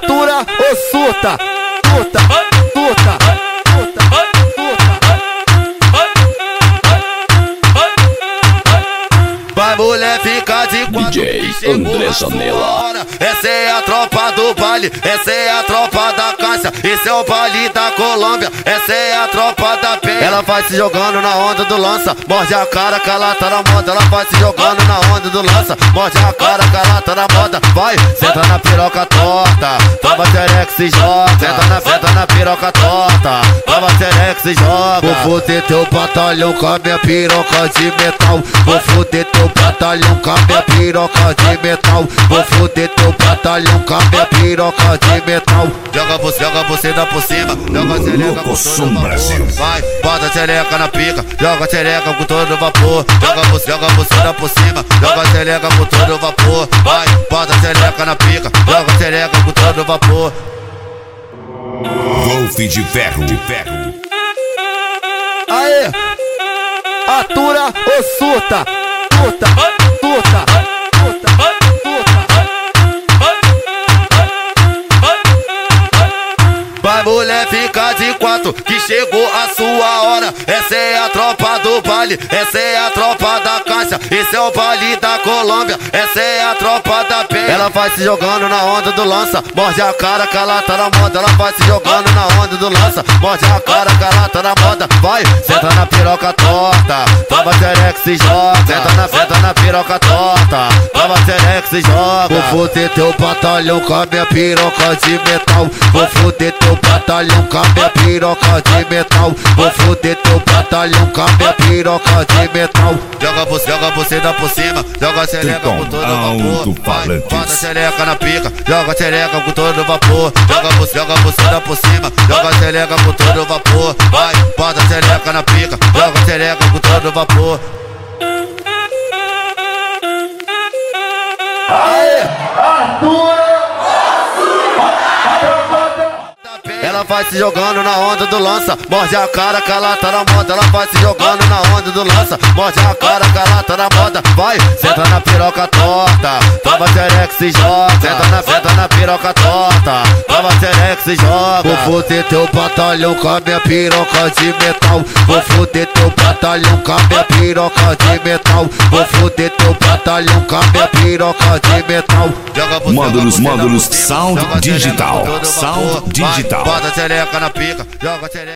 atura ou surta, surta, surta, surta, surta. Vai mulher ficar de quatro, DJ André Zanella. Essa é a tropa do baile, essa é a tropa da caixa, esse é o baile da Colômbia, essa é a tropa da penha. Ela vai se jogando na onda do lança, morde a cara que ela tá na moda. Ela vai se jogando na onda do lança, morde a cara que ela tá na moda. Vai, senta na piroca torta, toma xereca se joga. Senta na piroca torta, toma xereca se joga. Vou foder teu batalhão com a minha piroca de metal. Vou foder teu batalhão com a minha piroca de metal. Vou foder teu batalhão com a minha piroca de metal. Joga você dá por cima, joga a xereca com todo o vapor. Vai, bota a xereca na pica, joga a xereca com todo o vapor. Joga você dá por cima, joga a xereca com todo o vapor. Vai, bota a xereca na pica, joga a xereca com todo o vapor. Golf de ferro, de ferro. Aê, atura ou surta, surta, surta, surta, surta. Vai mulher ficar de quatro, que chegou a sua hora. Essa é a tropa do baile, essa é a tropa da caixa, esse é o baile da Colômbia, essa é a tropa da penha. Ela vai se jogando na onda do lança, morde a cara que ela tá na moda. Ela vai se jogando na onda do lança, morde a cara que ela tá na moda. Vai, senta na piroca torta, toma xereca se joga. Senta na piroca torta, toma xereca se joga. Vou foder teu batalhão com a minha piroca de metal. Vou foder teu batalhão com a minha piroca de metal. Vou foder teu batalhão com a minha piroca de metal. Joga você dá por cima, joga a xereca com todo o vapor. Vai, bota a xereca na pica, joga a xereca com todo o vapor. Joga você dá por cima, joga a xereca com todo o vapor. Vai, bota a xereca na pica, joga a xereca com todo o vapor. Aê, atura! Ela vai se jogando na onda do lança, morde a cara que ela tá na moda. Ela vai se jogando na onda do lança, morde a cara que ela tá na moda. Vai, senta na piroca torta, toma xereca se joga. Senta na piroca torta, toma xereca se joga. Vou foder teu batalhão com a minha piroca de metal. Vou foder teu batalhão com a minha piroca de metal. Vou foder teu batalhão com a minha piroca de metal. Módulos Sound Digital. Sound Digital. Bota a xereca na pica, joga a xereca.